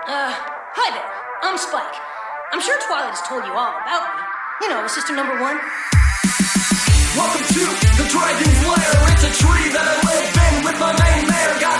Hi there. I'm Spike. I'm sure Twilight has told you all about me. You know, System Number 1. Welcome to the Dragon's Lair. It's a tree that I live in with my main mare.